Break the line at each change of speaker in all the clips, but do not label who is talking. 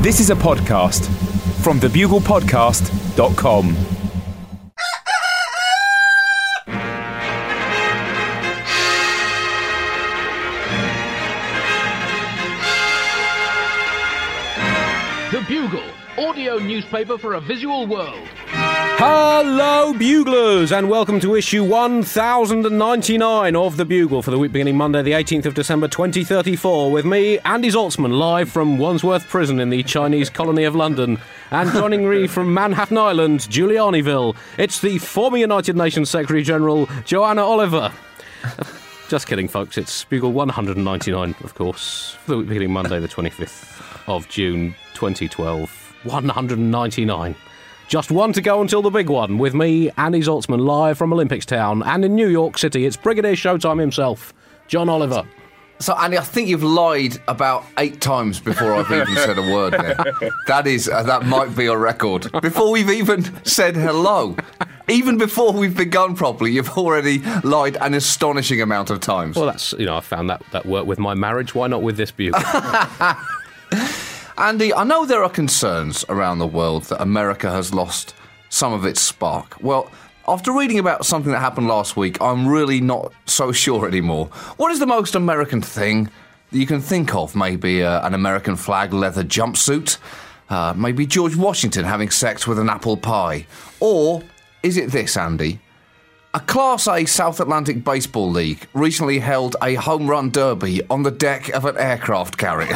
This is a podcast from thebuglepodcast.com.
The Bugle, audio newspaper for a visual world.
Hello, Buglers, and welcome to issue 1099 of The Bugle for the week beginning Monday, the 18th of December 2034, with me, Andy Zaltzman, live from Wandsworth Prison in the Chinese colony of London, and joining me from Manhattan Island, Giulianiville, it's the former United Nations Secretary-General, Joanna Oliver. Just kidding, folks, it's Bugle 199, of course, for the week beginning Monday, the 25th of June 2012. 199. Just one to go until the big one, with me, Andy Zaltzman, live from Olympics Town, and in New York City, it's Brigadier Showtime himself, John Oliver.
So, Andy, I think you've lied about 8 times before I've even said a word there. That might be a record. Before we've even said hello, even before we've begun properly, you've already lied an astonishing amount of times.
Well, that's, I found that worked with my marriage. Why not with this Bugle?
Andy, I know there are concerns around the world that America has lost some of its spark. Well, after reading about something that happened last week, I'm really not so sure anymore. What is the most American thing that you can think of? Maybe an American flag leather jumpsuit? Maybe George Washington having sex with an apple pie? Or is it this, Andy? A Class A South Atlantic Baseball League recently held a home run derby on the deck of an aircraft carrier.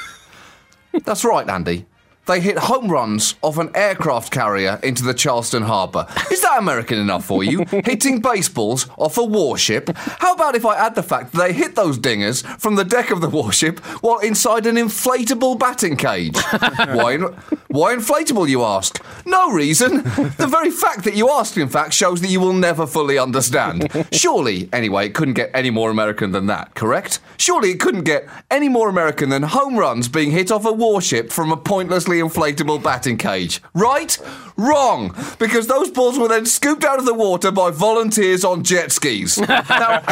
That's right, Andy. They hit home runs off an aircraft carrier into the Charleston Harbour. Is that American enough for you? Hitting baseballs off a warship? How about if I add the fact that they hit those dingers from the deck of the warship while inside an inflatable batting cage? Why inflatable, you ask? No reason. The very fact that you asked, in fact, shows that you will never fully understand. Surely, anyway, it couldn't get any more American than that, correct? Surely it couldn't get any more American than home runs being hit off a warship from a pointlessly inflatable batting cage. Right? Wrong. Because those balls were then scooped out of the water by volunteers on jet skis. Now,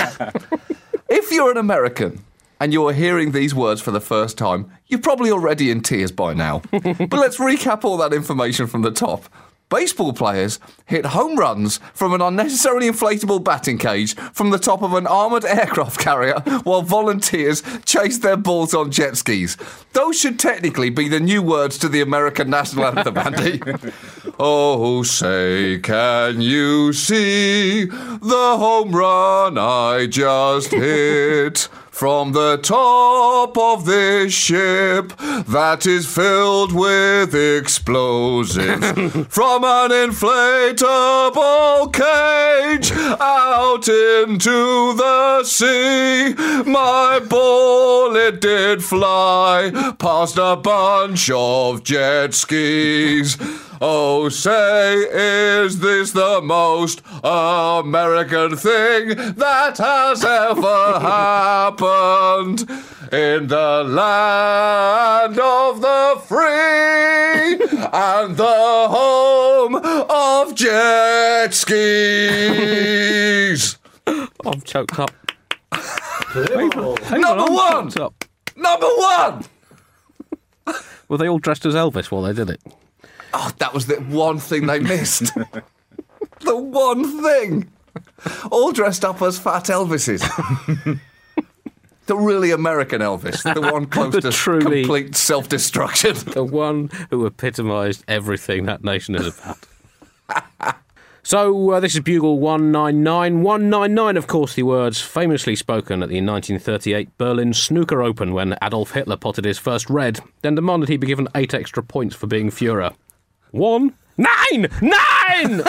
if you're an American and you're hearing these words for the first time, you're probably already in tears by now. But let's recap all that information from the top. Baseball players hit home runs from an unnecessarily inflatable batting cage from the top of an armoured aircraft carrier while volunteers chased their balls on jet skis. Those should technically be the new words to the American national anthem, Andy. Oh, say, can you see the home run I just hit? From the top of this ship that is filled with explosives. From an inflatable cage out into the sea. My ball, it did fly past a bunch of jet skis. Oh, say, is this the most American thing that has ever happened in the land of the free and the home of jet skis?
I'm choked up.
Number one! Number one!
Were they all dressed as Elvis while they did it?
Oh, that was the one thing they missed. The one thing. All dressed up as fat Elvises. The really American Elvis. The one close to truly complete self-destruction.
The one who epitomised everything that nation is about. So, this is Bugle 199. 199, of course, the words famously spoken at the 1938 Berlin Snooker Open when Adolf Hitler potted his first red, then demanded he be given 8 extra points for being Führer. 1, 9! 9!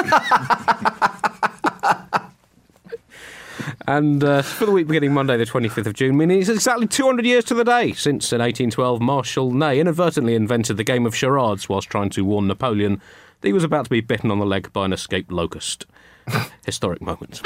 And for the week beginning Monday, the 25th of June, meaning it's exactly 200 years to the day since, in 1812, Marshal Ney inadvertently invented the game of charades whilst trying to warn Napoleon that he was about to be bitten on the leg by an escaped locust. Historic moment.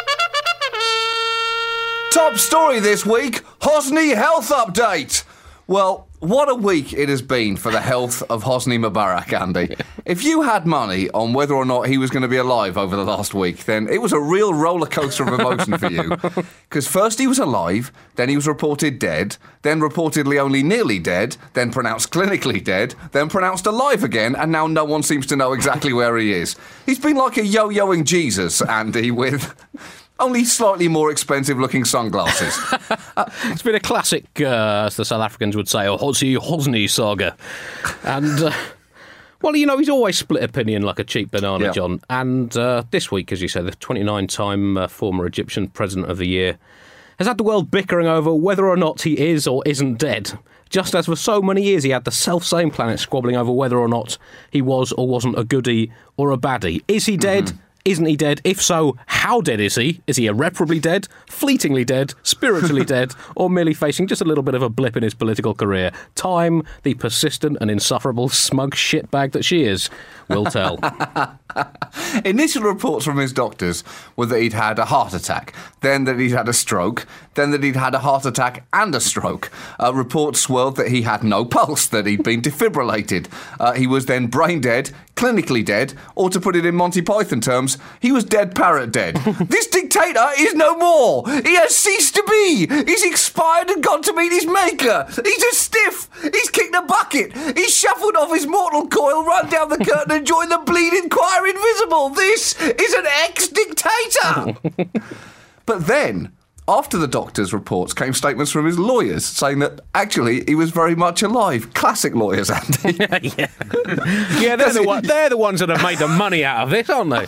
Top story this week, Hosni health update. Well, what a week it has been for the health of Hosni Mubarak, Andy. If you had money on whether or not he was going to be alive over the last week, then it was a real roller coaster of emotion for you. Because first he was alive, then he was reported dead, then reportedly only nearly dead, then pronounced clinically dead, then pronounced alive again, and now no one seems to know exactly where he is. He's been like a yo-yoing Jesus, Andy, with only slightly more expensive-looking sunglasses.
It's been a classic, as the South Africans would say, a Hosni saga. And, well, you know, he's always split opinion like a cheap banana,
Yeah.
John. And this week, as you say, the 29-time former Egyptian President of the Year has had the world bickering over whether or not he is or isn't dead. Just as for so many years he had the self-same planet squabbling over whether or not he was or wasn't a goodie or a baddie. Is he dead? Isn't he dead? If so, how dead is he? Is he irreparably dead, fleetingly dead, spiritually dead, or merely facing just a little bit of a blip in his political career? Time, the persistent and insufferable smug shitbag that she is, will tell.
Initial reports from his doctors were that he'd had a heart attack, then that he'd had a stroke, then that he'd had a heart attack and a stroke. Reports swirled that he had no pulse, that he'd been defibrillated. He was then brain dead, clinically dead, or to put it in Monty Python terms, he was dead parrot dead. This dictator is no more. He has ceased to be. He's expired and gone to meet his maker. He's a stiff. He's kicked a bucket. He's shuffled off his mortal coil, run down the curtain and joined the bleeding choir invisible. This is an ex-dictator. But then, after the doctor's reports, came statements from his lawyers saying that actually he was very much alive. Classic lawyers, Andy.
Yeah, they're the ones that have made the money out of this, aren't they?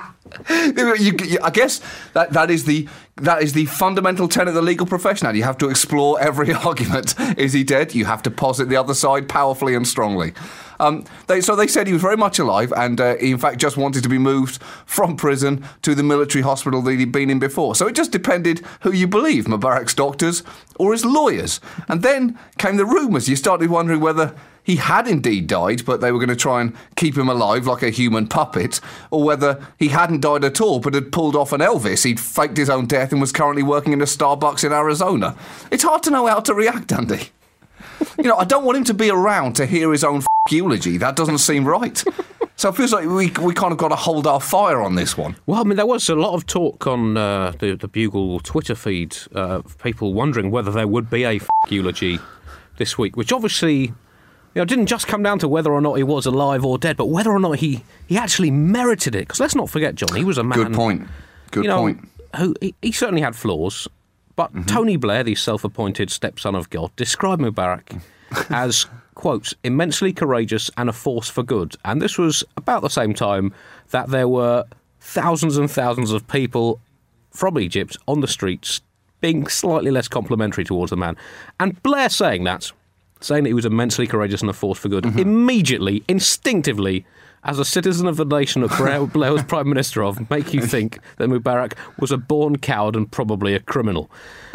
I guess that is the fundamental tenet of the legal profession. And you have to explore every argument. Is he dead? You have to posit the other side powerfully and strongly. They said he was very much alive, and he in fact just wanted to be moved from prison to the military hospital that he'd been in before. So it just depended who you believe, Mubarak's doctors or his lawyers. And then came the rumours. You started wondering whether he had indeed died, but they were going to try and keep him alive like a human puppet, or whether he hadn't died at all but had pulled off an Elvis. He'd faked his own death and was currently working in a Starbucks in Arizona. It's hard to know how to react, Andy. You know, I don't want him to be around to hear his own eulogy. That doesn't seem right. So it feels like we kind of got to hold our fire on this one.
Well, I mean, there was a lot of talk on the Bugle Twitter feed of people wondering whether there would be a eulogy this week, which obviously, didn't just come down to whether or not he was alive or dead, but whether or not he actually merited it. Because let's not forget, John, he was a man...
Good point. Good point.
Who he certainly had flaws, but Tony Blair, the self-appointed stepson of God, described Mubarak as, quote, immensely courageous and a force for good. And this was about the same time that there were thousands and thousands of people from Egypt on the streets being slightly less complimentary towards the man. And Blair saying that he was immensely courageous and a force for good, immediately, instinctively, as a citizen of the nation that Blair was Prime Minister of, make you think that Mubarak was a born coward and probably a criminal.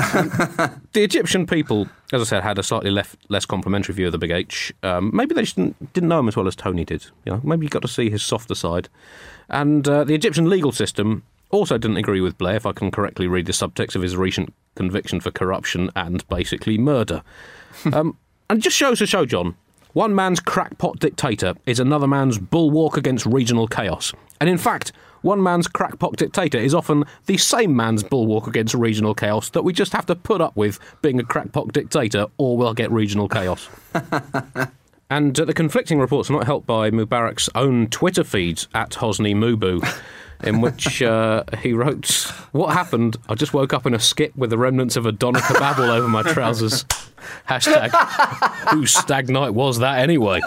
The Egyptian people, as I said, had a slightly less complimentary view of the Big H. Maybe they just didn't know him as well as Tony did. Maybe you got to see his softer side. And the Egyptian legal system also didn't agree with Blair, if I can correctly read the subtext of his recent conviction for corruption and basically murder. And it just shows to show, John, one man's crackpot dictator is another man's bulwark against regional chaos. And in fact, one man's crackpot dictator is often the same man's bulwark against regional chaos that we just have to put up with being a crackpot dictator or we'll get regional chaos. And the conflicting reports are not helped by Mubarak's own Twitter feeds at Hosni Mubu, in which he wrote, "What happened? I just woke up in a skip with the remnants of a doner kebab all over my trousers. Hashtag, whose stag night was that anyway?"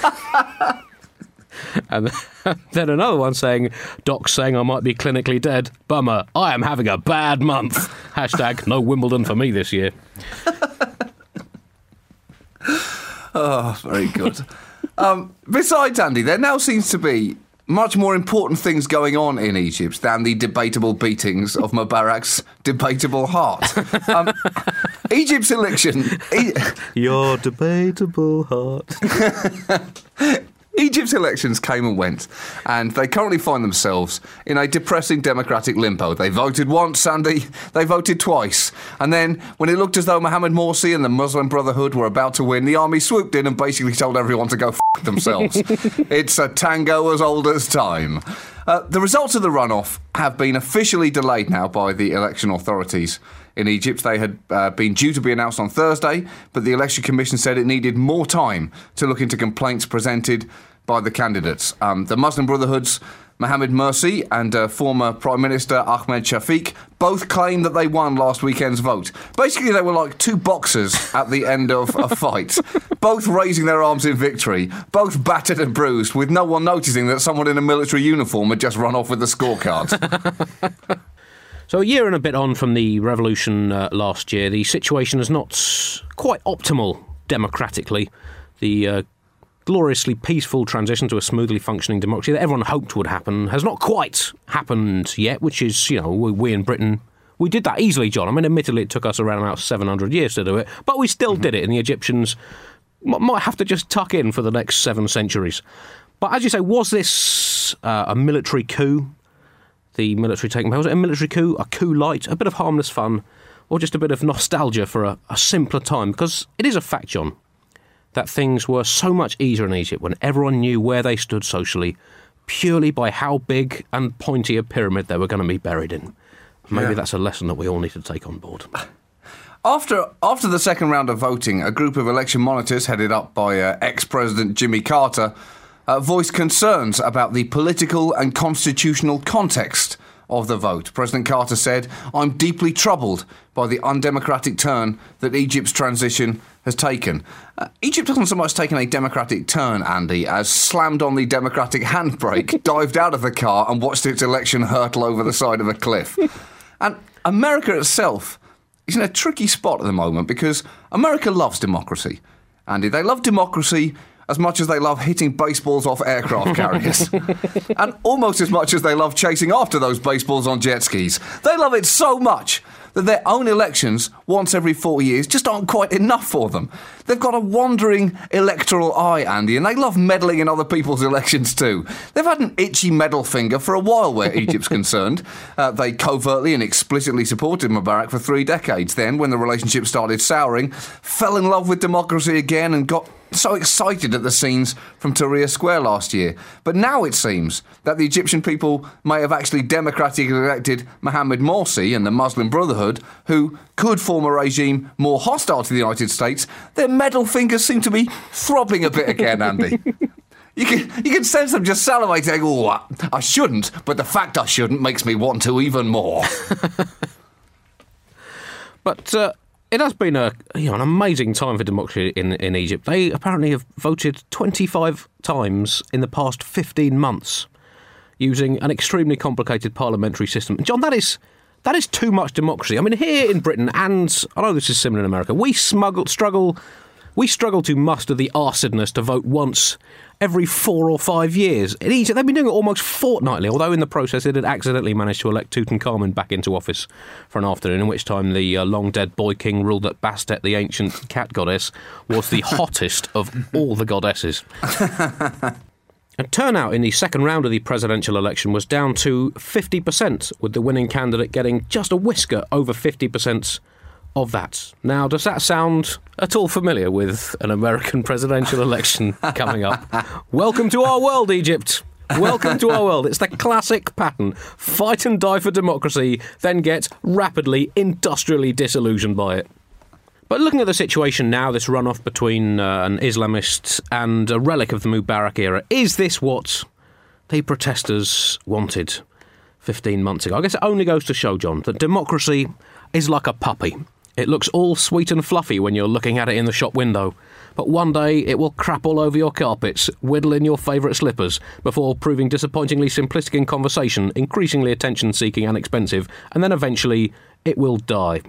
And then another one saying, "Doc saying I might be clinically dead. Bummer, I am having a bad month. Hashtag, no Wimbledon for me this year."
Oh, very good. Besides, Andy, there now seems to be much more important things going on in Egypt than the debatable beatings of Mubarak's debatable heart. Egypt's election...
Your debatable heart.
Egypt's elections came and went, and they currently find themselves in a depressing democratic limbo. They voted once, Andy, they voted twice. And then, when it looked as though Mohamed Morsi and the Muslim Brotherhood were about to win, the army swooped in and basically told everyone to go f*** themselves. It's a tango as old as time. The results of the runoff have been officially delayed now by the election authorities in Egypt. They had been due to be announced on Thursday, but the Election Commission said it needed more time to look into complaints presented by the candidates. The Muslim Brotherhood's Mohamed Morsi and former Prime Minister Ahmed Shafiq both claimed that they won last weekend's vote. Basically, they were like two boxers at the end of a fight, both raising their arms in victory, both battered and bruised, with no one noticing that someone in a military uniform had just run off with the scorecards.
So a year and a bit on from the revolution last year, the situation is not quite optimal democratically. The gloriously peaceful transition to a smoothly functioning democracy that everyone hoped would happen has not quite happened yet, which is, we in Britain, we did that easily, John. I mean, admittedly, it took us around about 700 years to do it, but we still did it, and the Egyptians might have to just tuck in for the next 7 centuries. But as you say, was this a military coup? The military taking power? Was it a military coup, a coup light, a bit of harmless fun, or just a bit of nostalgia for a simpler time? Because it is a fact, John, that things were so much easier in Egypt when everyone knew where they stood socially, purely by how big and pointy a pyramid they were going to be buried in. Maybe that's a lesson that we all need to take on board.
After the second round of voting, a group of election monitors headed up by ex-President Jimmy Carter voiced concerns about the political and constitutional context of the vote. President Carter said, "I'm deeply troubled by the undemocratic turn that Egypt's transition has taken." Egypt hasn't so much taken a democratic turn, Andy, as slammed on the democratic handbrake, dived out of the car and watched its election hurtle over the side of a cliff. And America itself is in a tricky spot at the moment because America loves democracy. Andy, they love democracy as much as they love hitting baseballs off aircraft carriers. And almost as much as they love chasing after those baseballs on jet skis. They love it so much that their own elections, once every 4 years, just aren't quite enough for them. They've got a wandering electoral eye, Andy, and they love meddling in other people's elections too. They've had an itchy meddle finger for a while where Egypt's concerned. They covertly and explicitly supported Mubarak for 3 decades. Then, when the relationship started souring, fell in love with democracy again and got so excited at the scenes from Tahrir Square last year. But now it seems that the Egyptian people may have actually democratically elected Mohamed Morsi and the Muslim Brotherhood, who could form a regime more hostile to the United States. Their metal fingers seem to be throbbing a bit again, Andy. You can sense them just salivating. Oh, I shouldn't, but the fact I shouldn't makes me want to even more.
But it has been an amazing time for democracy in Egypt. They apparently have voted 25 times in the past 15 months using an extremely complicated parliamentary system. John, that is too much democracy. I mean, here in Britain, and I know this is similar in America, we struggle to muster the arsedness to vote once every 4 or 5 years. In Egypt, they've been doing it almost fortnightly, although in the process it had accidentally managed to elect Tutankhamun back into office for an afternoon, in which time the long-dead boy king ruled that Bastet, the ancient cat goddess, was the hottest of all the goddesses. And turnout in the second round of the presidential election was down to 50%, with the winning candidate getting just a whisker over 50% of that. Now, does that sound at all familiar with an American presidential election coming up? Welcome to our world, Egypt. Welcome to our world. It's the classic pattern. Fight and die for democracy, then get rapidly, industrially disillusioned by it. But looking at the situation now, this runoff between an Islamist and a relic of the Mubarak era, is this what the protesters wanted 15 months ago? I guess it only goes to show, John, that democracy is like a puppy. It looks all sweet and fluffy when you're looking at it in the shop window, but one day it will crap all over your carpets, whittle in your favourite slippers, before proving disappointingly simplistic in conversation, increasingly attention-seeking and expensive, and then eventually it will die.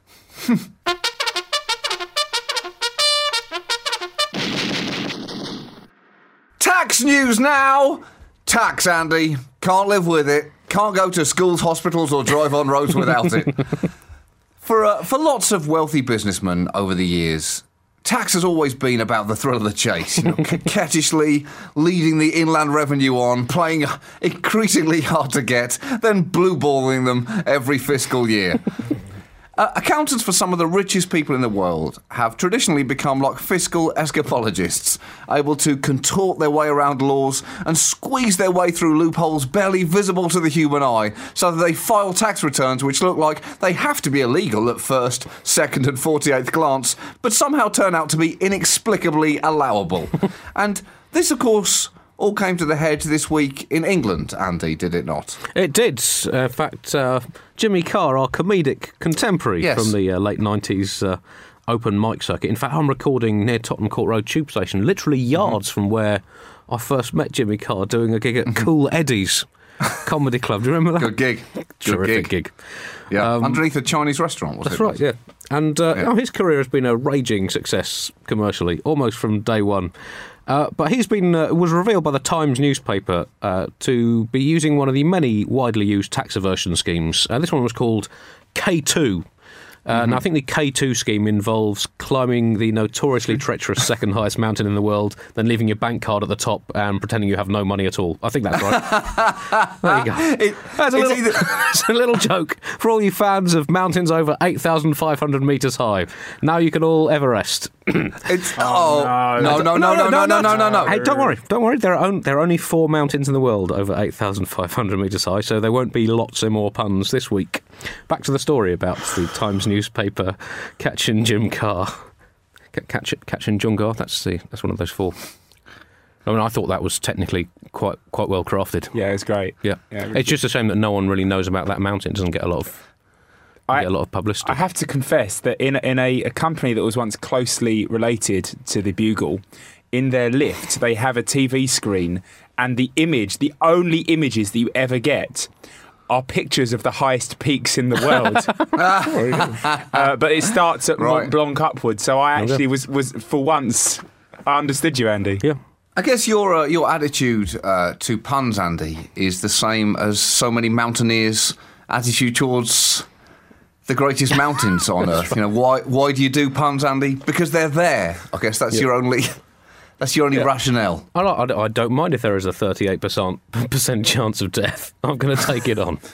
Tax news now! Tax, Andy. Can't live with it. Can't go to schools, hospitals or drive on roads without it. For lots of wealthy businessmen over the years, tax has always been about the thrill of the chase, coquettishly leading the Inland Revenue on, playing increasingly hard to get, then blue-balling them every fiscal year. Accountants for some of the richest people in the world have traditionally become like fiscal escapologists, able to contort their way around laws and squeeze their way through loopholes barely visible to the human eye, so that they file tax returns which look like they have to be illegal at first, second and 48th glance, but somehow turn out to be inexplicably allowable. And this, of course, all came to the head this week in England, Andy, did it not?
It did. In fact, Jimmy Carr, our comedic contemporary from the late 90s open mic circuit. In fact, I'm recording near Tottenham Court Road Tube Station, literally yards from where I first met Jimmy Carr doing a gig at Cool Eddie's Comedy Club. Do you remember that?
Good gig.
Terrific gig.
Yeah, underneath a Chinese restaurant, was it?
That's right, yeah. And his career has been a raging success commercially, almost from day one. But he's been was revealed by the Times newspaper to be using one of the many widely used tax evasion schemes. This one was called K2. And I think the K2 scheme involves climbing the notoriously treacherous second highest mountain in the world, then leaving your bank card at the top and pretending you have no money at all. I think that's right. There you go. That's a little joke for all you fans of mountains over 8,500 metres high. Now you can all Everest.
No.
Hey, don't worry. There are only 4 mountains in the world over 8,500 metres high, so there won't be lots of more puns this week. Back to the story about the Times newspaper catching Jim Carr. Catching John Carr. That's one of those 4. I mean, I thought that was technically quite well crafted.
Yeah, it's great.
Yeah, it's just a shame that no one really knows about that mountain. It doesn't get a lot of publicity.
I have to confess that in a company that was once closely related to the Bugle, in their lift they have a TV screen, and the only images that you ever get are pictures of the highest peaks in the world. But it starts at Mont Blanc upwards, so I actually was for once, I understood you, Andy.
Yeah.
I guess your attitude to puns, Andy, is the same as so many mountaineers' attitude towards the greatest mountains on Earth. Why do you do puns, Andy? Because they're there. I guess that's your only rationale.
I don't mind if there is a 38% chance of death. I'm going to take it on.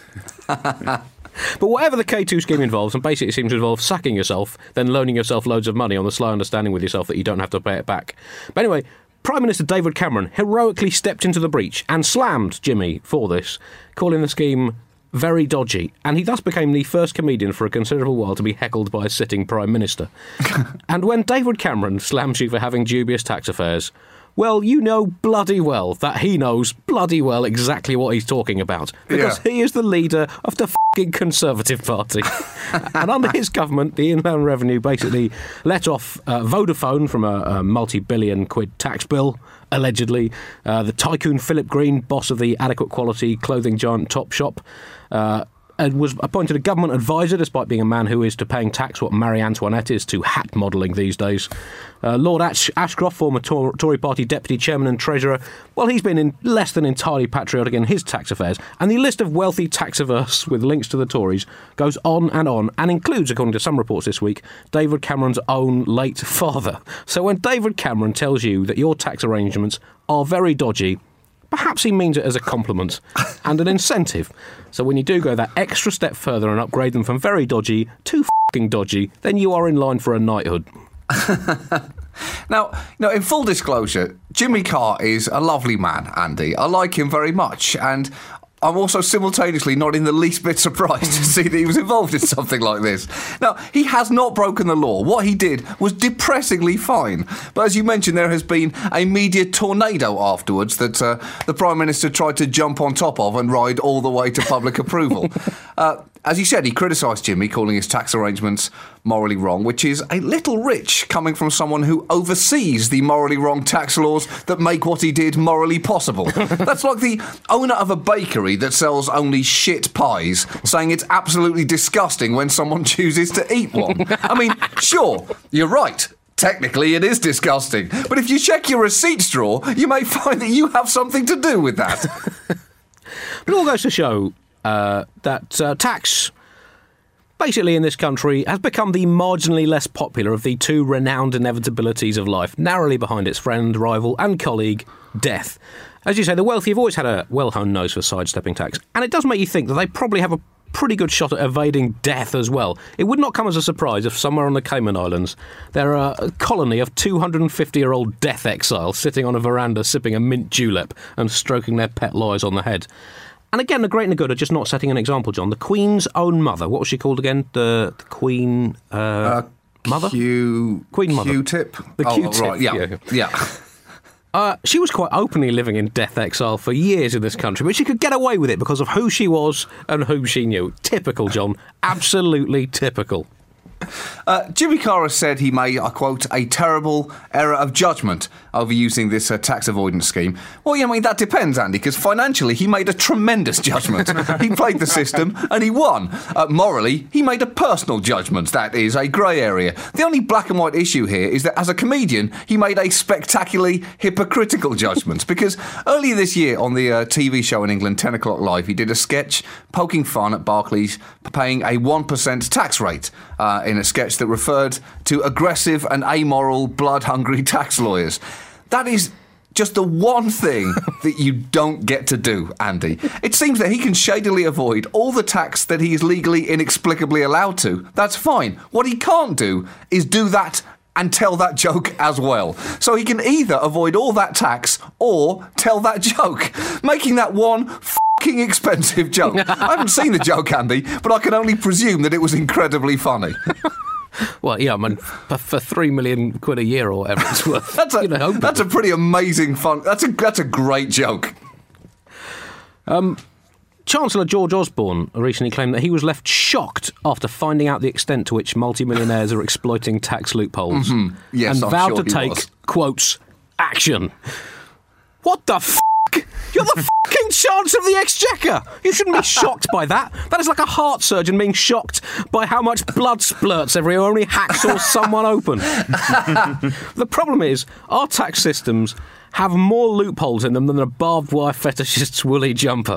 But whatever the K2 scheme involves, and basically it seems to involve sacking yourself, then loaning yourself loads of money on the sly understanding with yourself that you don't have to pay it back. But anyway, Prime Minister David Cameron heroically stepped into the breach and slammed Jimmy for this, calling the scheme very dodgy, and he thus became the first comedian for a considerable while to be heckled by a sitting Prime Minister. And when David Cameron slams you for having dubious tax affairs, well, you know bloody well that he knows bloody well exactly what he's talking about, because he is the leader of the f***ing Conservative Party. And under his government, the Inland Revenue basically let off Vodafone from a multi-billion quid tax bill, allegedly. The tycoon Philip Green, boss of the adequate quality clothing giant Topshop, and was appointed a government advisor, despite being a man who is to paying tax what Marie Antoinette is to hat modelling these days. Lord Ashcroft, former Tory party deputy chairman and treasurer, well, he's been less than entirely patriotic in his tax affairs, and the list of wealthy tax-averse with links to the Tories goes on, and includes, according to some reports this week, David Cameron's own late father. So when David Cameron tells you that your tax arrangements are very dodgy, perhaps he means it as a compliment and an incentive. So when you do go that extra step further and upgrade them from very dodgy to f***ing dodgy, then you are in line for a knighthood.
Now, in full disclosure, Jimmy Carr is a lovely man, Andy. I like him very much, and I'm also simultaneously not in the least bit surprised to see that he was involved in something like this. Now, he has not broken the law. What he did was depressingly fine. But as you mentioned, there has been a media tornado afterwards that the Prime Minister tried to jump on top of and ride all the way to public approval. As you said, he criticised Jimmy, calling his tax arrangements morally wrong, which is a little rich coming from someone who oversees the morally wrong tax laws that make what he did morally possible. That's like the owner of a bakery that sells only shit pies saying it's absolutely disgusting when someone chooses to eat one. I mean, sure, you're right. Technically, it is disgusting. But if you check your receipts drawer, you may find that you have something to do with that.
But it all goes to show that tax basically in this country has become the marginally less popular of the two renowned inevitabilities of life, narrowly behind its friend, rival and colleague, death. As you say, the wealthy have always had a well-honed nose for sidestepping tax, and it does make you think that they probably have a pretty good shot at evading death as well. It would not come as a surprise if somewhere on the Cayman Islands there are a colony of 250-year-old death exiles sitting on a veranda sipping a mint julep and stroking their pet lice on the head. And again, the great and the good are just not setting an example, John. The Queen's own mother, what was she called again? The Queen... mother? Queen Mother.
Q-tip?
The Q-tip.
Right, yeah.
She was quite openly living in death exile for years in this country, but she could get away with it because of who she was and whom she knew. Typical, John. Absolutely typical.
Jimmy Carr has said he made, I quote, a terrible error of judgment over using this tax avoidance scheme. Well, I mean, that depends, Andy, because financially he made a tremendous judgment. He played the system and he won. Morally, he made a personal judgment. That is a grey area. The only black and white issue here is that as a comedian, he made a spectacularly hypocritical judgment, because earlier this year on the TV show in England, 10 O'Clock Live, he did a sketch poking fun at Barclays paying a 1% tax rate in a sketch that referred to aggressive and amoral, blood-hungry tax lawyers. That is just the one thing that you don't get to do, Andy. It seems that he can shadily avoid all the tax that he is legally inexplicably allowed to. That's fine. What he can't do is do that and tell that joke as well. So he can either avoid all that tax or tell that joke, making that one fucking expensive joke. I haven't seen the joke, Andy, but I can only presume that it was incredibly funny.
Well, yeah, I mean, for £3 million a year or whatever it's worth.
That's a pretty amazing fun. That's a great joke.
Chancellor George Osborne recently claimed that he was left shocked after finding out the extent to which multimillionaires are exploiting tax loopholes.
Mm-hmm. Yes,
and
I'm
vowed
sure
to take, quotes, action. What the f***? You're the fucking Chancellor of the Exchequer! You shouldn't be shocked by that. That is like a heart surgeon being shocked by how much blood splurts every time he hacksaws someone open. The problem is, our tax systems have more loopholes in them than a barbed wire fetishist's woolly jumper.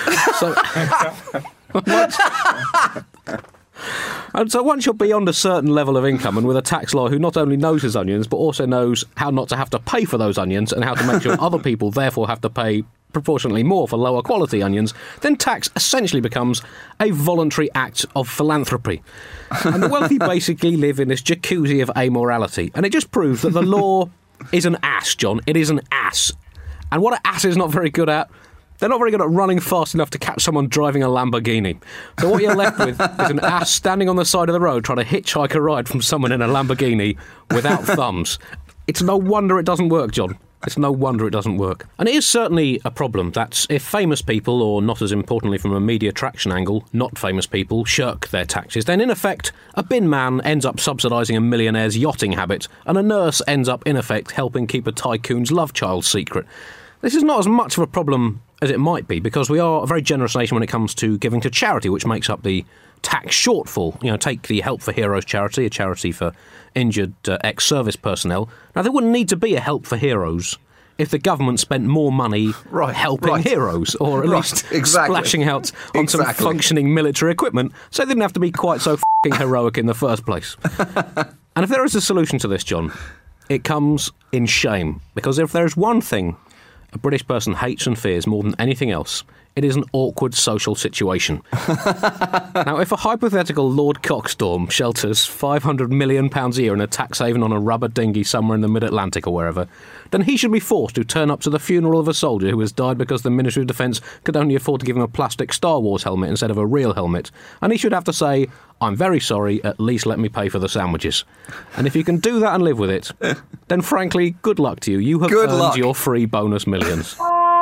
So once you're beyond a certain level of income and with a tax lawyer who not only knows his onions but also knows how not to have to pay for those onions and how to make sure other people therefore have to pay proportionately more for lower quality onions, then tax essentially becomes a voluntary act of philanthropy. And the wealthy basically live in this jacuzzi of amorality. And it just proves that the law is an ass, John. It is an ass. And what an ass is not very good at, they're not very good at running fast enough to catch someone driving a Lamborghini. So what you're left with is an ass standing on the side of the road trying to hitchhike a ride from someone in a Lamborghini without thumbs. It's no wonder it doesn't work, John. It's no wonder it doesn't work. And it is certainly a problem that if famous people, or not as importantly from a media traction angle, not famous people, shirk their taxes, then in effect, a bin man ends up subsidising a millionaire's yachting habit, and a nurse ends up in effect helping keep a tycoon's love child secret. This is not as much of a problem as it might be, because we are a very generous nation when it comes to giving to charity, which makes up the tax shortfall. You know, take the Help for Heroes charity, a charity for injured ex-service personnel. Now, there wouldn't need to be a Help for Heroes if the government spent more money helping heroes, or at least splashing out on some functioning military equipment, so they didn't have to be quite so fucking heroic in the first place. And if there is a solution to this, John, it comes in shame. Because if there is one thing a British person hates and fears more than anything else, it is an awkward social situation. Now, if a hypothetical Lord Cockstorm shelters £500 million a year in a tax haven on a rubber dinghy somewhere in the mid-Atlantic or wherever, then he should be forced to turn up to the funeral of a soldier who has died because the Ministry of Defence could only afford to give him a plastic Star Wars helmet instead of a real helmet. And he should have to say, "I'm very sorry, at least let me pay for the sandwiches." And if you can do that and live with it, then frankly, good luck to you. You have earned your free bonus millions.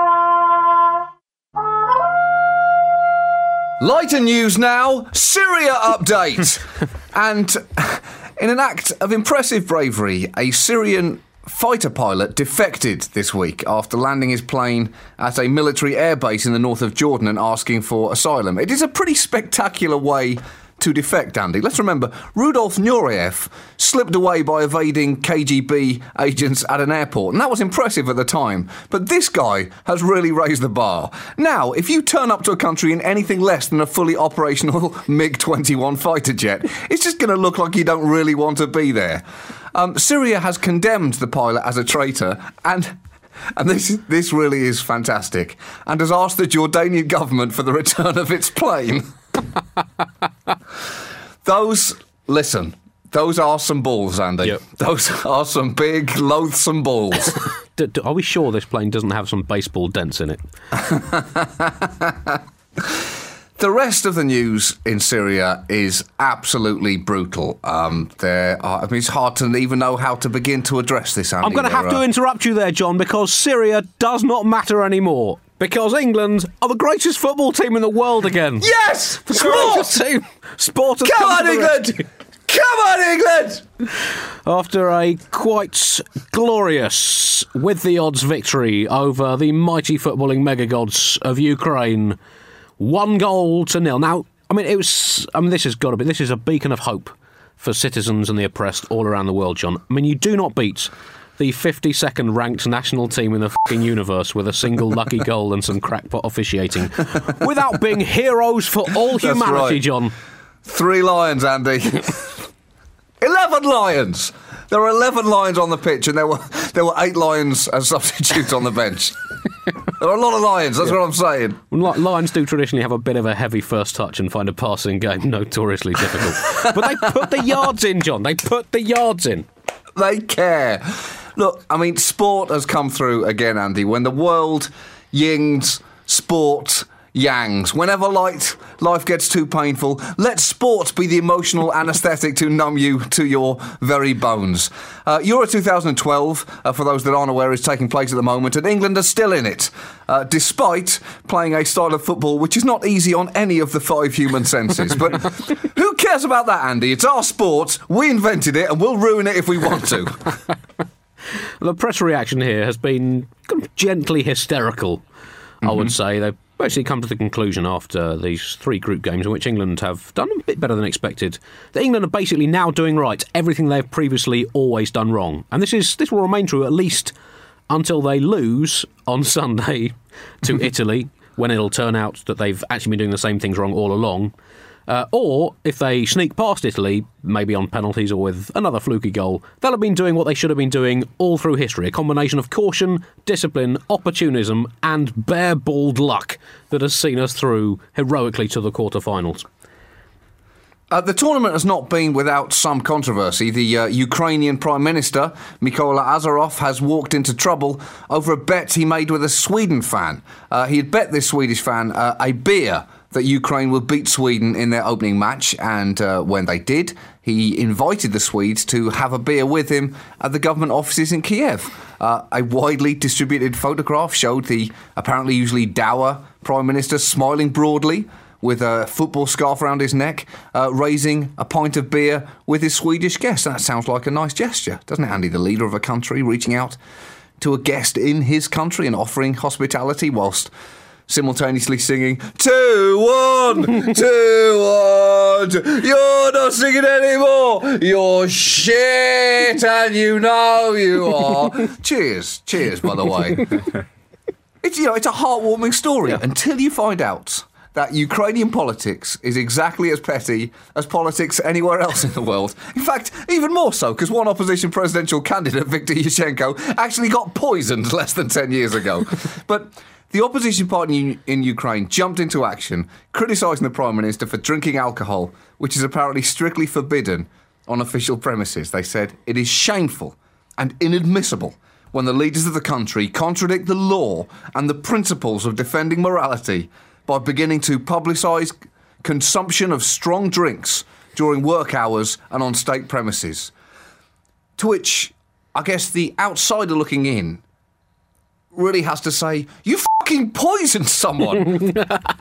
Lighter news now, Syria update. And in an act of impressive bravery, a Syrian fighter pilot defected this week after landing his plane at a military airbase in the north of Jordan and asking for asylum. It is a pretty spectacular way to defect, Andy. Let's remember, Rudolf Nureyev slipped away by evading KGB agents at an airport, and that was impressive at the time. But this guy has really raised the bar. Now, if you turn up to a country in anything less than a fully operational MiG-21 fighter jet, it's just going to look like you don't really want to be there. Syria has condemned the pilot as a traitor, and this really is fantastic, and has asked the Jordanian government for the return of its plane. Those are some balls, Andy. Yep. Those are some big, loathsome balls.
Are we sure this plane doesn't have some baseball dents in it?
The rest of the news in Syria is absolutely brutal. It's hard to even know how to begin to address this, Andy.
I'm going to have to interrupt you there, John, because Syria does not matter anymore. Because England are the greatest football team in the world again.
Yes!
The greatest team. Sport has
come on, England! Come on, England!
After a quite glorious, with the odds victory over the mighty footballing megagods of Ukraine, 1-0. Now, this is a beacon of hope for citizens and the oppressed all around the world, John. I mean, you do not beat the 52nd ranked national team in the fucking universe with a single lucky goal and some crackpot officiating without being heroes for all humanity, right. John.
3 lions, Andy. 11 lions! There were 11 lions on the pitch, and there were 8 lions as substitutes on the bench. There are a lot of lions, that's what I'm saying.
Lions do traditionally have a bit of a heavy first touch and find a passing game notoriously difficult. But they put the yards in, John. They put the yards in.
They care. Look, I mean, sport has come through again, Andy. When the world yings, sport yangs. Whenever life gets too painful, let sport be the emotional anaesthetic to numb you to your very bones. Euro 2012, for those that aren't aware, is taking place at the moment, and England are still in it, despite playing a style of football which is not easy on any of the 5 human senses. But who cares about that, Andy? It's our sport, we invented it, and we'll ruin it if we want to.
The press reaction here has been gently hysterical, I would say. They've actually come to the conclusion after these 3 group games in which England have done a bit better than expected, that England are basically now doing right everything they've previously always done wrong. And this will remain true at least until they lose on Sunday to Italy, when it'll turn out that they've actually been doing the same things wrong all along. Or if they sneak past Italy, maybe on penalties or with another fluky goal, they'll have been doing what they should have been doing all through history. A combination of caution, discipline, opportunism and bare-balled luck that has seen us through heroically to the quarter-finals.
The tournament has not been without some controversy. The Ukrainian Prime Minister, Mykola Azarov, has walked into trouble over a bet he made with a Sweden fan. He had bet this Swedish fan a beer that Ukraine would beat Sweden in their opening match, and when they did, he invited the Swedes to have a beer with him at the government offices in Kiev. A widely distributed photograph showed the apparently usually dour Prime Minister smiling broadly with a football scarf around his neck, raising a pint of beer with his Swedish guest. That sounds like a nice gesture, doesn't it, Andy? The leader of a country reaching out to a guest in his country and offering hospitality whilst simultaneously singing 2-1, 2-1. You're not singing anymore. You're shit, and you know you are. Cheers, by the way. It's a heartwarming story until you find out that Ukrainian politics is exactly as petty as politics anywhere else in the world. In fact, even more so, because one opposition presidential candidate, Viktor Yushchenko, actually got poisoned less than 10 years ago. But the opposition party in Ukraine jumped into action, criticising the Prime Minister for drinking alcohol, which is apparently strictly forbidden on official premises. They said it is shameful and inadmissible when the leaders of the country contradict the law and the principles of defending morality by beginning to publicise consumption of strong drinks during work hours and on state premises. To which, I guess, the outsider looking in really has to say, you fucking poisoned someone.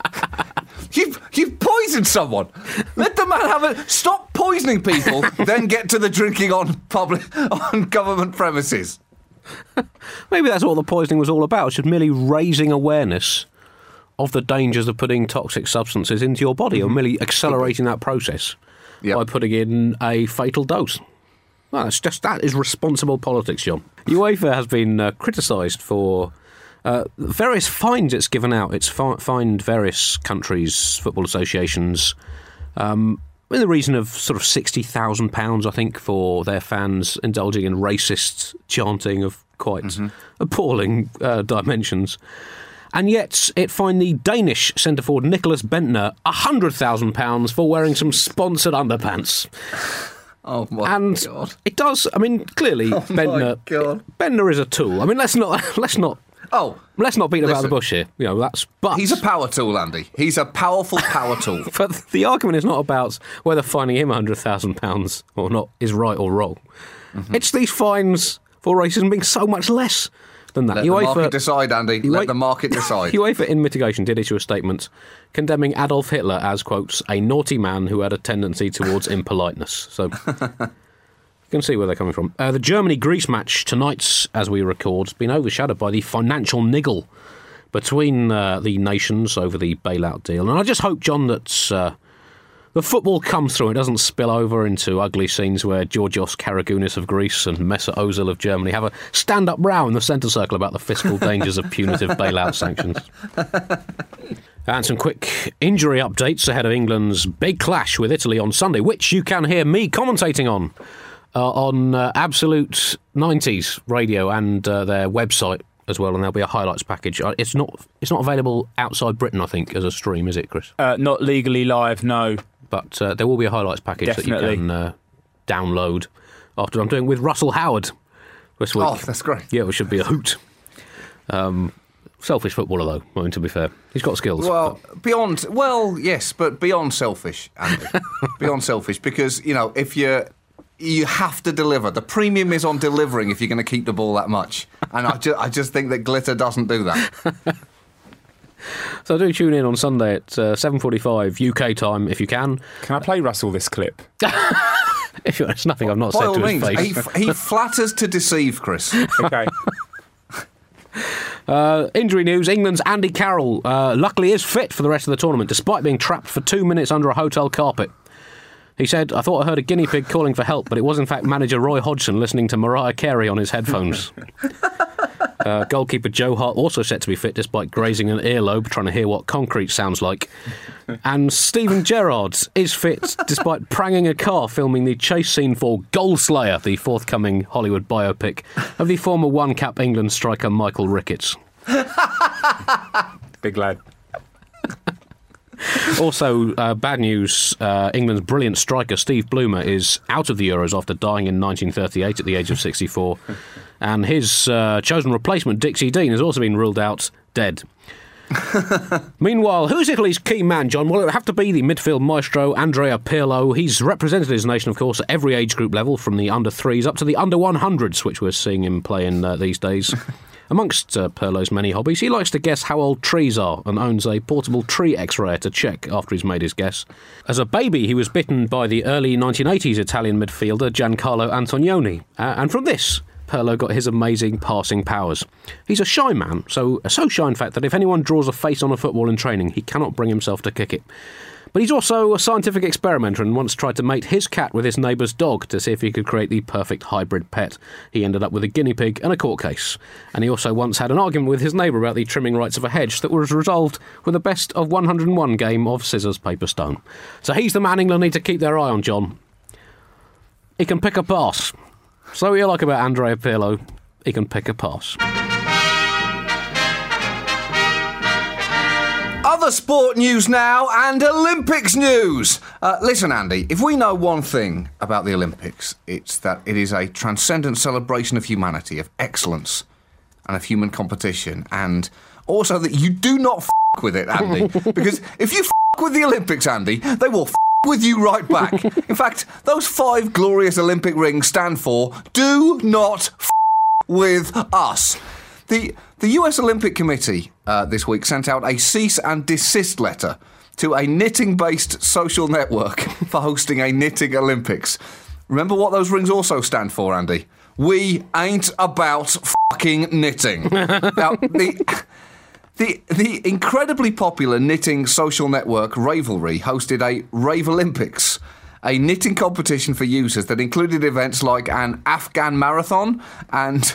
You've poisoned someone. Let the man have it. Stop poisoning people, then get to the drinking on government premises.
Maybe that's what the poisoning was all about. It's just merely raising awareness of the dangers of putting toxic substances into your body, or merely accelerating that process by putting in a fatal dose. Well, that is responsible politics, John. UEFA has been criticised for various fines it's given out. It's fined various countries' football associations in the region of sort of £60,000, I think, for their fans indulging in racist chanting of quite appalling dimensions. And yet it fined the Danish centre-forward Nicholas Bentner £100,000 for wearing some sponsored underpants.
Oh my God!
It does. I mean, clearly, Bentner is a tool. I mean, let's not beat about the bush here. You know, but
he's a power tool, Andy. He's a powerful power tool.
But the argument is not about whether fining him £100,000 or not is right or wrong. It's these fines for racism being so much less than that.
Let the market decide, Andy. Let the market decide.
UEFA, in mitigation, did issue a statement condemning Adolf Hitler as, quotes, a naughty man who had a tendency towards impoliteness. So you can see where they're coming from. The Germany-Greece match tonight, as we record, has been overshadowed by the financial niggle between the nations over the bailout deal. And I just hope, John, that the football comes through and doesn't spill over into ugly scenes where Georgios Karagounis of Greece and Mesut Ozil of Germany have a stand-up row in the centre circle about the fiscal dangers of punitive bailout sanctions. And some quick injury updates ahead of England's big clash with Italy on Sunday, which you can hear me commentating on Absolute 90s radio and their website as well, and there'll be a highlights package. It's not available outside Britain, I think, as a stream, is it, Chris?
Not legally live, no.
But there will be a highlights package that you can download after I'm doing with Russell Howard this week.
Oh, that's great.
Yeah, it should be a hoot. Selfish footballer, though, I mean, to be fair. He's got skills.
Well, beyond selfish, Andy. Beyond selfish, because, you know, if you have to deliver. The premium is on delivering if you're going to keep the ball that much. And I just think that Glitter doesn't do that.
So do tune in on Sunday at 7:45 UK time if you can.
Can I play Russell this clip?
If it's nothing I've not said to his face.
He flatters to deceive, Chris.
Okay.
Injury news, England's Andy Carroll luckily is fit for the rest of the tournament, despite being trapped for 2 minutes under a hotel carpet. He said, I thought I heard a guinea pig calling for help, but it was in fact manager Roy Hodgson listening to Mariah Carey on his headphones. Goalkeeper Joe Hart also set to be fit despite grazing an earlobe trying to hear what concrete sounds like. And Stephen Gerrard is fit despite pranging a car filming the chase scene for Goalslayer, the forthcoming Hollywood biopic of the former one-cap England striker Michael Ricketts.
Big lad.
Also, bad news, England's brilliant striker Steve Bloomer is out of the Euros after dying in 1938 at the age of 64. And his chosen replacement, Dixie Dean, has also been ruled out dead. Meanwhile, who's Italy's key man, John? Well, it would have to be the midfield maestro, Andrea Pirlo. He's represented his nation, of course, at every age group level, from the under-3s up to the under-100s, which we're seeing him play in these days. Amongst Pirlo's many hobbies, he likes to guess how old trees are and owns a portable tree X-rayer to check after he's made his guess. As a baby, he was bitten by the early 1980s Italian midfielder Giancarlo Antonioni. And from this, Pirlo got his amazing passing powers. He's a shy man, so shy in fact that if anyone draws a face on a football in training, he cannot bring himself to kick it. But he's also a scientific experimenter and once tried to mate his cat with his neighbour's dog to see if he could create the perfect hybrid pet. He ended up with a guinea pig and a court case. And he also once had an argument with his neighbour about the trimming rights of a hedge that was resolved with a best of 101 game of scissors, paper, stone. So he's the man England need to keep their eye on, John. He can pick a pass. So what you like about Andrea Pirlo, he can pick a pass.
Other sport news now and Olympics news. Listen, Andy, if we know one thing about the Olympics, it's that it is a transcendent celebration of humanity, of excellence and of human competition, and also that you do not f*** with it, Andy. Because if you f*** with the Olympics, Andy, they will f*** with you right back. In fact, those 5 glorious Olympic rings stand for do not f*** with us. The US Olympic Committee this week sent out a cease and desist letter to a knitting-based social network for hosting a knitting Olympics. Remember what those rings also stand for, Andy? We ain't about fucking knitting. Now, The incredibly popular knitting social network Ravelry hosted a Rave Olympics, a knitting competition for users that included events like an Afghan marathon and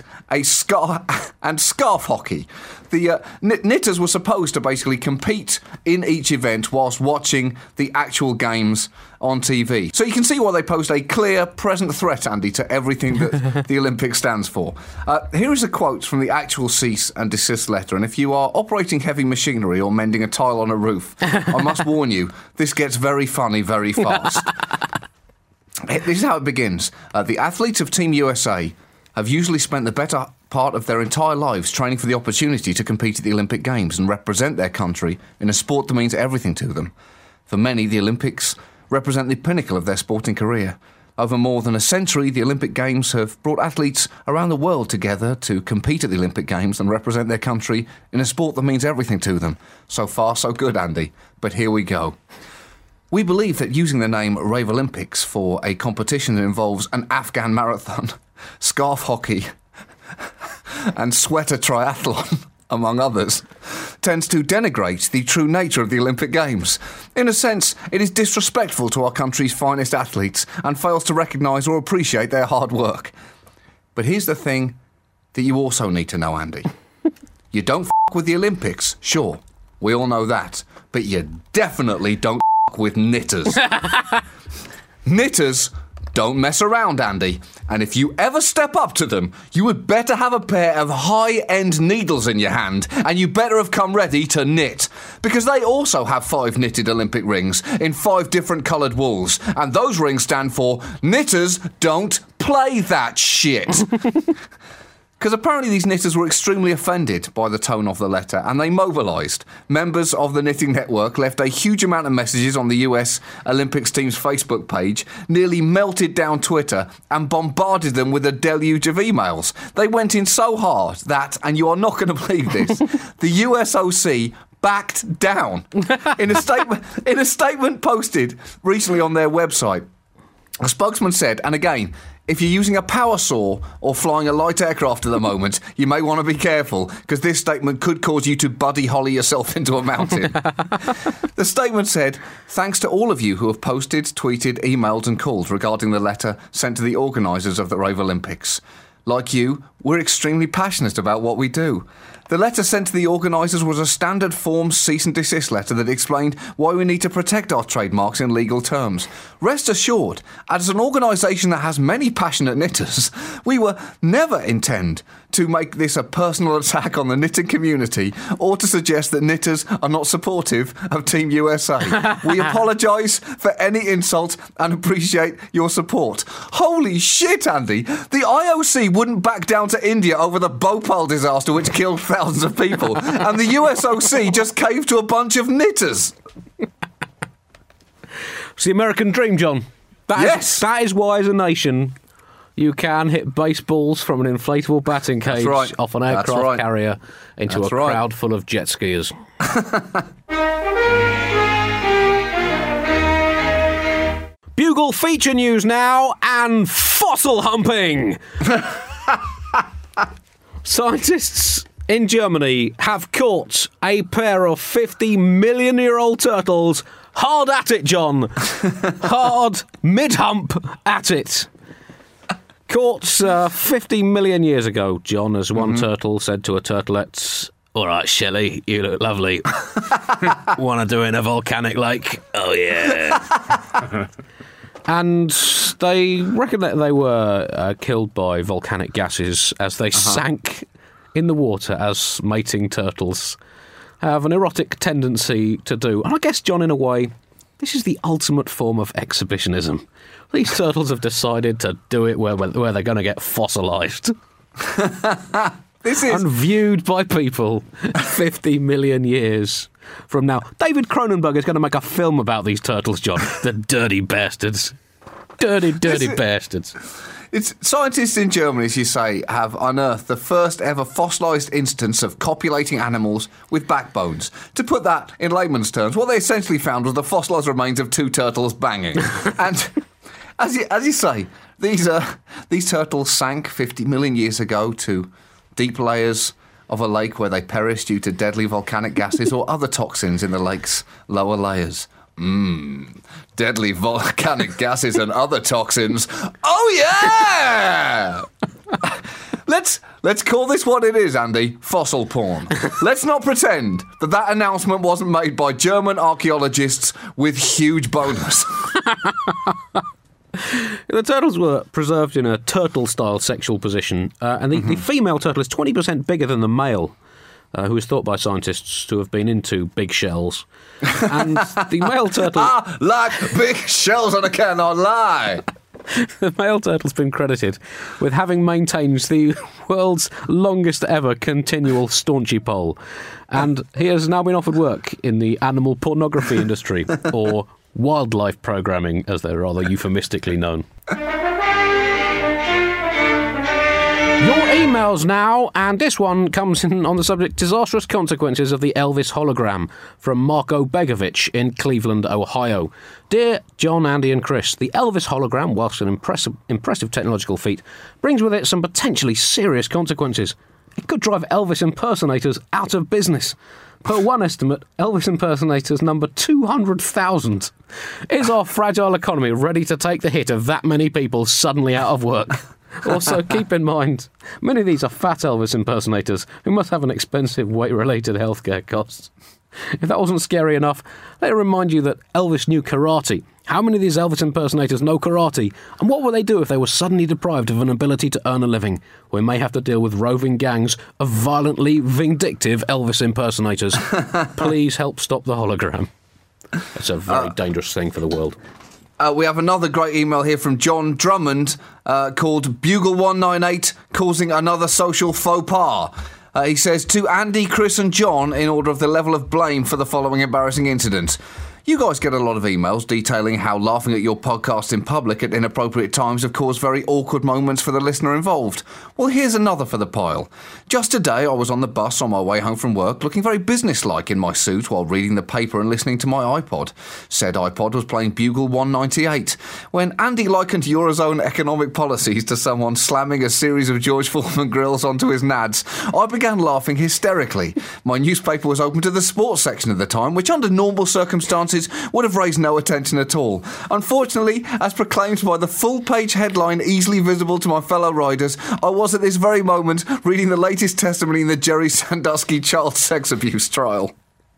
scarf hockey. The knitters were supposed to basically compete in each event whilst watching the actual games on TV. So you can see why they pose a clear, present threat, Andy, to everything that the Olympics stands for. Here is a quote from the actual cease and desist letter, and if you are operating heavy machinery or mending a tile on a roof, I must warn you, this gets very funny very fast. This is how it begins. The athletes of Team USA have usually spent the better part of their entire lives training for the opportunity to compete at the Olympic Games and represent their country in a sport that means everything to them. For many, the Olympics represent the pinnacle of their sporting career. Over more than a century, the Olympic Games have brought athletes around the world together to compete at the Olympic Games and represent their country in a sport that means everything to them. So far, so good, Andy. But here we go. We believe that using the name Rave Olympics for a competition that involves an Afghan marathon, scarf hockey, and sweater triathlon, among others, tends to denigrate the true nature of the Olympic Games. In a sense, it is disrespectful to our country's finest athletes and fails to recognise or appreciate their hard work. But here's the thing that you also need to know, Andy. You don't f*** with the Olympics, sure, we all know that, but you definitely don't f*** with knitters. Knitters don't mess around, Andy. And if you ever step up to them, you would better have a pair of high-end needles in your hand, and you better have come ready to knit. Because they also have 5 knitted Olympic rings in 5 different coloured wools. And those rings stand for Knitters Don't Play That Shit. Because apparently these knitters were extremely offended by the tone of the letter, and they mobilised. Members of the knitting network left a huge amount of messages on the US Olympics team's Facebook page, nearly melted down Twitter, and bombarded them with a deluge of emails. They went in so hard that, and you are not going to believe this, the USOC backed down. In a statement posted recently on their website, a spokesman said, and again, if you're using a power saw or flying a light aircraft at the moment, you may want to be careful, because this statement could cause you to Buddy Holly yourself into a mountain. The statement said, thanks to all of you who have posted, tweeted, emailed and called regarding the letter sent to the organisers of the Rave Olympics. Like you, we're extremely passionate about what we do. The letter sent to the organisers was a standard form cease and desist letter that explained why we need to protect our trademarks in legal terms. Rest assured, as an organisation that has many passionate knitters, we were never intend to make this a personal attack on the knitting community or to suggest that knitters are not supportive of Team USA. We apologise for any insult and appreciate your support. Holy shit, Andy! The IOC wouldn't back down to India over the Bhopal disaster which killed thousands of people, and the USOC just caved to a bunch of knitters.
It's the American dream, John. That is why, as a nation, you can hit baseballs from an inflatable batting cage off an aircraft carrier into a crowd full of jet skiers. Bugle feature news now, and fossil humping! Scientists in Germany have caught a pair of 50-million-year-old turtles hard at it, John. Hard, mid-hump at it. Caught 50 million years ago, John, as one turtle said to a turtlet, "All right, Shelley, you look lovely. Want to do it in a volcanic lake? Oh, yeah." And they reckon that they were killed by volcanic gases as they sank in the water, as mating turtles have an erotic tendency to do. And I guess, John, in a way, this is the ultimate form of exhibitionism. These turtles have decided to do it where they're going to get fossilised. And viewed by people 50 million years from now. David Cronenberg is going to make a film about these turtles, John. The dirty bastards. Dirty bastards.
Scientists in Germany, as you say, have unearthed the first ever fossilised instance of copulating animals with backbones. To put that in layman's terms, what they essentially found was the fossilised remains of 2 turtles banging. And as you say, these turtles sank 50 million years ago to deep layers of a lake where they perish due to deadly volcanic gases or other toxins in the lake's lower layers. Deadly volcanic gases and other toxins. Oh, yeah! Let's call this what it is, Andy. Fossil porn. Let's not pretend that announcement wasn't made by German archaeologists with huge boners.
The turtles were preserved in a turtle-style sexual position, and the female turtle is 20% bigger than the male, who is thought by scientists to have been into big shells. And the male turtle...
I like big shells and I cannot lie.
The male turtle's been credited with having maintained the world's longest ever continual staunchy pole. And he has now been offered work in the animal pornography industry, or wildlife programming, as they're rather euphemistically known. Your emails now, and this one comes in on the subject disastrous consequences of the Elvis hologram from Marco Begovic in Cleveland, Ohio. Dear John, Andy and Chris, the Elvis hologram, whilst an impressive technological feat, brings with it some potentially serious consequences. It could drive Elvis impersonators out of business. Per one estimate, Elvis impersonators number 200,000. Is our fragile economy ready to take the hit of that many people suddenly out of work? Also, keep in mind, many of these are fat Elvis impersonators who must have an expensive weight-related healthcare costs. If that wasn't scary enough, let me remind you that Elvis knew karate. How many of these Elvis impersonators know karate? And what would they do if they were suddenly deprived of an ability to earn a living? We may have to deal with roving gangs of violently vindictive Elvis impersonators. Please help stop the hologram. That's a very dangerous thing for the world.
We have another great email here from John Drummond called Bugle198, causing another social faux pas. He says, to Andy, Chris and John, in order of the level of blame for the following embarrassing incident. You guys get a lot of emails detailing how laughing at your podcast in public at inappropriate times have caused very awkward moments for the listener involved. Well, here's another for the pile. Just today, I was on the bus on my way home from work, looking very businesslike in my suit while reading the paper and listening to my iPod. Said iPod was playing Bugle 198. When Andy likened Eurozone economic policies to someone slamming a series of George Foreman grills onto his nads, I began laughing hysterically. My newspaper was open to the sports section at the time, which under normal circumstances would have raised no attention at all. Unfortunately, as proclaimed by the full-page headline easily visible to my fellow riders, I was at this very moment reading the latest testimony in the Jerry Sandusky child sex abuse trial.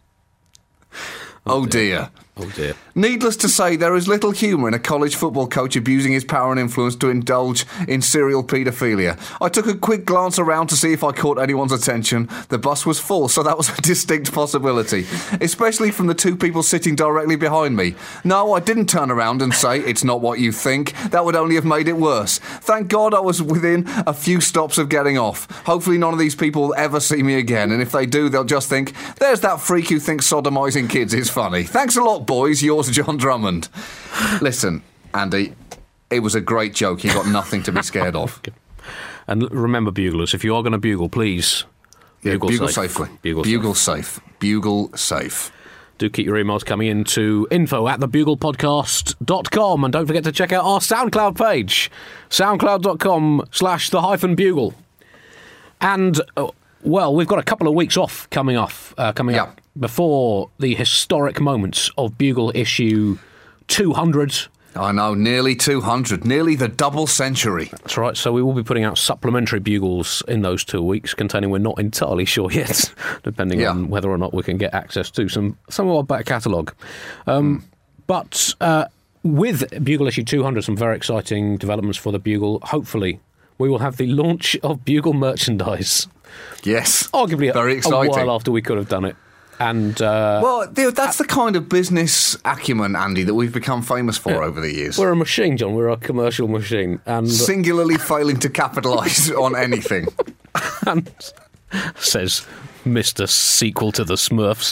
Oh dear.
Oh dear.
Needless to say, there is little humour in a college football coach abusing his power and influence to indulge in serial paedophilia. I took a quick glance around to see if I caught anyone's attention. The bus was full, so that was a distinct possibility, especially from the two people sitting directly behind me. No, I didn't turn around and say, it's not what you think. That would only have made it worse. Thank God I was within a few stops of getting off. Hopefully none of these people will ever see me again, and if they do, they'll just think, there's that freak who thinks sodomising kids is funny. Thanks a lot, boys. Yours, John Drummond. Listen, Andy, it was a great joke. You got nothing to be scared of.
And remember, buglers, if you are going to bugle, please bugle
safely.
Bugle
safe. Bugle safe.
Do keep your emails coming in to info@thebuglepodcast.com, and don't forget to check out our SoundCloud page, soundcloud.com/the-bugle. And well, we've got a couple of weeks off coming up before the historic moments of Bugle issue 200.
I know, nearly 200, nearly the double century.
That's right, so we will be putting out supplementary bugles in those 2 weeks, containing, we're not entirely sure yet, depending on whether or not we can get access to some of our back catalogue. But with Bugle issue 200, some very exciting developments for the Bugle. Hopefully, we will have the launch of Bugle merchandise.
Yes,
arguably
very exciting.
A while after we could have done it. And
well, that's the kind of business acumen, Andy, that we've become famous for over the years.
We're a machine, John. We're a commercial machine. And
singularly failing to capitalise on anything.
And says Mr. Sequel to the Smurfs.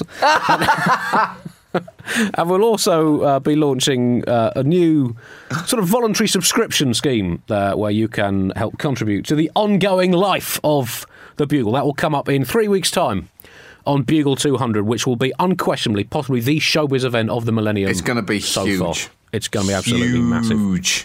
And we'll also be launching a new sort of voluntary subscription scheme where you can help contribute to the ongoing life of the Bugle. That will come up in 3 weeks' time on Bugle 200, which will be unquestionably possibly the showbiz event of the millennium.
It's going to be huge.
Far. It's going to be absolutely massive.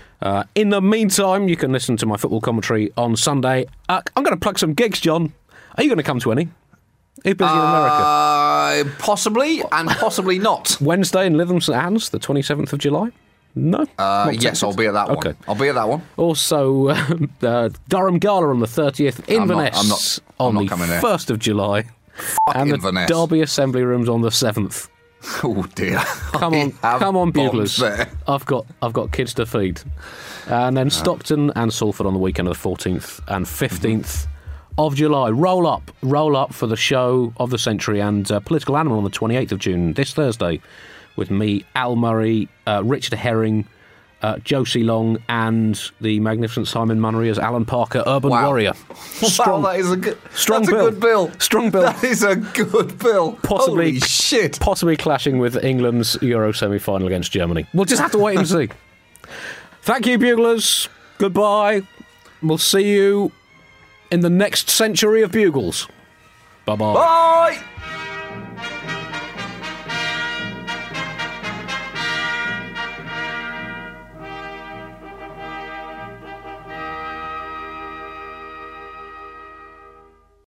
In the meantime, you can listen to my football commentary on Sunday. I'm going to plug some gigs, John. Are you going to come to any? Are you busy in America?
Possibly and possibly not.
Wednesday in Lytham St Anne's, the 27th of July? No? Not
Yes,
tempted?
I'll be at that one.
Okay.
I'll be at that one.
Also, Durham Gala on the 30th, Inverness
I'm
on
not
the
coming there.
1st of July, and the
Inverness.
Derby Assembly Rooms on the 7th.
Oh dear.
Come on, buglers!
There.
I've got kids to feed, and then Stockton and Salford on the weekend of the 14th and 15th of July. Roll up for the show of the century and Political Animal on the 28th of June, this Thursday, with me, Al Murray, Richard Herring, Josie Long, and the magnificent Simon Munnery as Alan Parker, Urban Warrior.
Wow, that is a good.
Strong
that's
bill.
a good bill.
Strong bill.
That is a good bill.
Possibly,
Holy shit.
Possibly clashing with England's Euro semi-final against Germany. We'll just have to wait and see. Thank you, buglers. Goodbye. We'll see you in the next century of bugles. Bye-bye.
Bye.